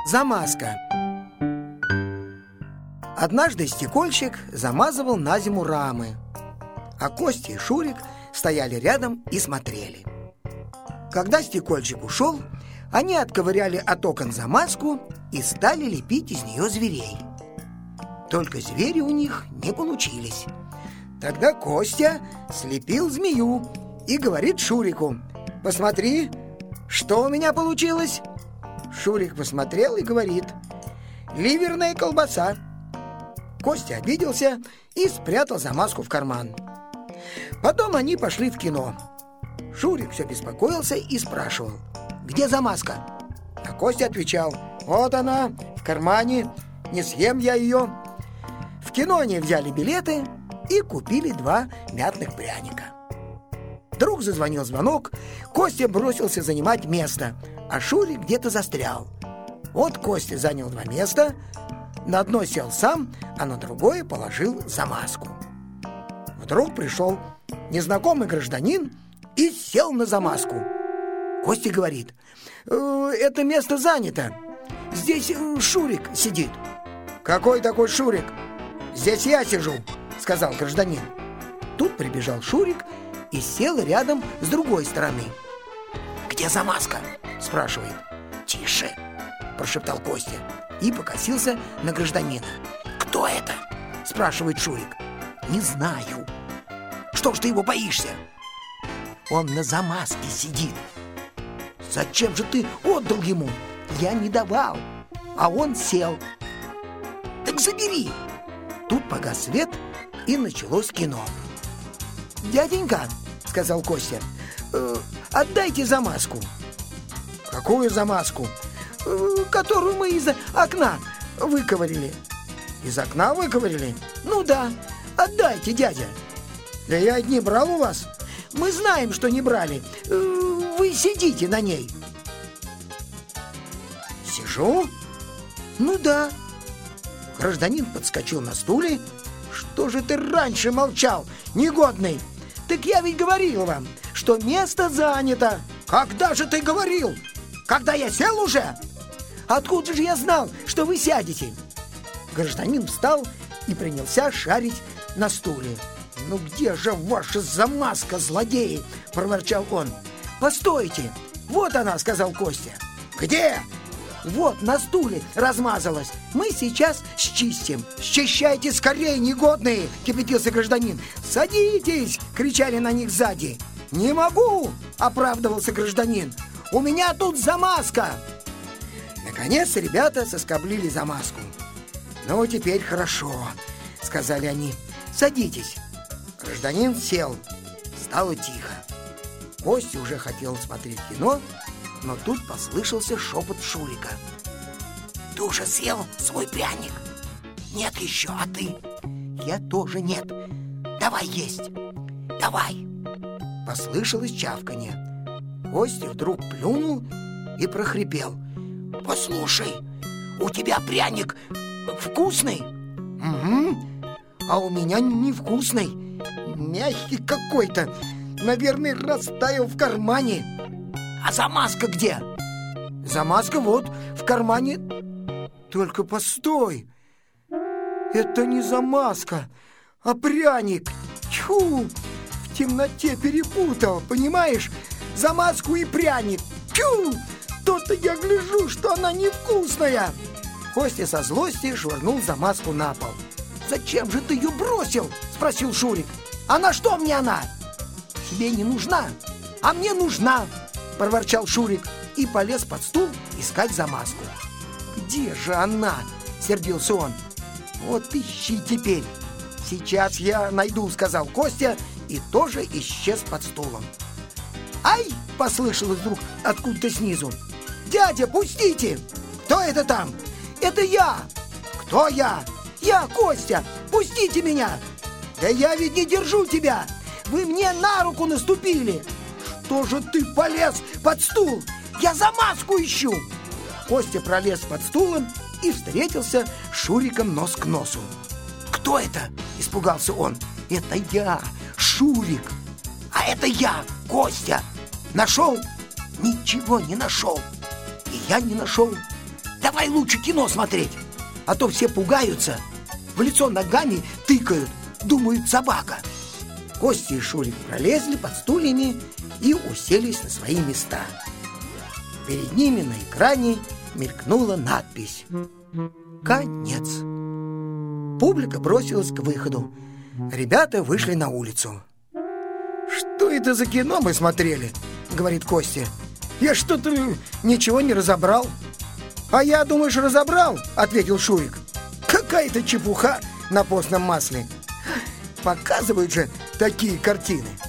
Замазка. Однажды стекольщик замазывал на зиму рамы, а Костя и Шурик стояли рядом и смотрели. Когда стекольщик ушел, они отковыряли от окон замазку и стали лепить из нее зверей. Только звери у них не получились. Тогда Костя слепил змею и говорит Шурику: «Посмотри, что у меня получилось». Шурик посмотрел и говорит: «Ливерная колбаса». Костя обиделся и спрятал замазку в карман. Потом они пошли в кино. Шурик все беспокоился и спрашивал: «Где замазка?» А Костя отвечал: «Вот она, в кармане, не съем я ее». В кино они взяли билеты и купили 2 мятных пряника. Вдруг зазвонил звонок, Костя бросился занимать место, а Шурик где-то застрял. Вот Костя занял 2 места, на одно сел сам, а на другое положил замазку. Вдруг пришел незнакомый гражданин и сел на замазку. Костя говорит: «Это место занято, здесь Шурик сидит». «Какой такой Шурик? Здесь я сижу», — сказал гражданин. Тут прибежал Шурик и сел рядом с другой стороны. «Где замазка?» — спрашивает. «Тише!» — прошептал Костя и покосился на гражданина. «Кто это?» — спрашивает Шурик. «Не знаю». «Что ж ты его боишься?» «Он на замазке сидит». «Зачем же ты отдал ему?» «Я не давал, а он сел». «Так забери!» Тут погас свет, и началось кино. «Дяденька», — сказал Костя, «отдайте замазку». «Какую замазку?» «Которую мы из окна выковырили». «Из окна выковырили?» «Ну да, отдайте, дядя». «Да я не брал у вас». «Мы знаем, что не брали. Вы сидите на ней». «Сижу?» «Ну да». Гражданин подскочил на стуле. «Что же ты раньше молчал, негодный? Так я ведь говорил вам, что место занято». «Когда же ты говорил? Когда я сел уже?» «Откуда же я знал, что вы сядете?» Гражданин встал и принялся шарить на стуле. «Ну где же ваша замазка, злодеи?» – проворчал он. «Постойте! Вот она!» – сказал Костя. «Где?» «Вот на стуле размазалась. Мы сейчас счистим». «Счищайте скорее, негодные!» – кипятился гражданин. «Садитесь!» – кричали на них сзади. «Не могу!» – оправдывался гражданин. «У меня тут замазка!» Наконец ребята соскоблили замазку. «Ну, теперь хорошо», — сказали они. «Садитесь». Гражданин сел. Стало тихо. Костя уже хотел смотреть кино, но тут послышался шепот Шурика. «Ты уже съел свой пряник?» «Нет еще, а ты?» «Я тоже нет. Давай есть». «Давай». Послышалось чавканье. Костя вдруг плюнул и прохрипел: «Послушай, у тебя пряник вкусный?» «Угу, а у меня невкусный, мягкий какой-то, наверное, растаял в кармане». «А замазка где?» «Замазка вот в кармане». «Только постой, это не замазка, а пряник. Тьфу, в темноте перепутал, понимаешь? Замазку и пряник. Тьфу! То-то я гляжу, что она невкусная». Костя со злости швырнул замазку на пол. «Зачем же ты ее бросил?» – спросил Шурик. «А на что мне она?» «Тебе не нужна, а мне нужна», – проворчал Шурик и полез под стул искать замазку. «Где же она?» – сердился он. «Вот ищи теперь». «Сейчас я найду», – сказал Костя и тоже исчез под стулом. «Ай!» – послышалось вдруг откуда-то снизу. «Дядя, пустите!» «Кто это там?» «Это я!» «Кто я?» «Я, Костя! Пустите меня!» «Да я ведь не держу тебя! Вы мне на руку наступили!» «Что же ты полез под стул? Я замазку ищу!» Костя пролез под стулом и встретился с Шуриком нос к носу. «Кто это?» – испугался он. «Это я, Шурик!» «А это я, Костя! Нашел?» «Ничего не нашел!» «И я не нашел!» давай лучше кино смотреть. А то все пугаются, в лицо ногами тыкают, думают собака. Костя и Шурик пролезли под стульями и уселись на свои места. Перед ними на экране мелькнула надпись «Конец». Публика бросилась к выходу. Ребята вышли на улицу. «Что это за кино мы смотрели?» — говорит Костя. «Я что-то ничего не разобрал». «А я, думаешь, разобрал?» — ответил Шурик. «Какая-то чепуха на постном масле. Показывают же такие картины».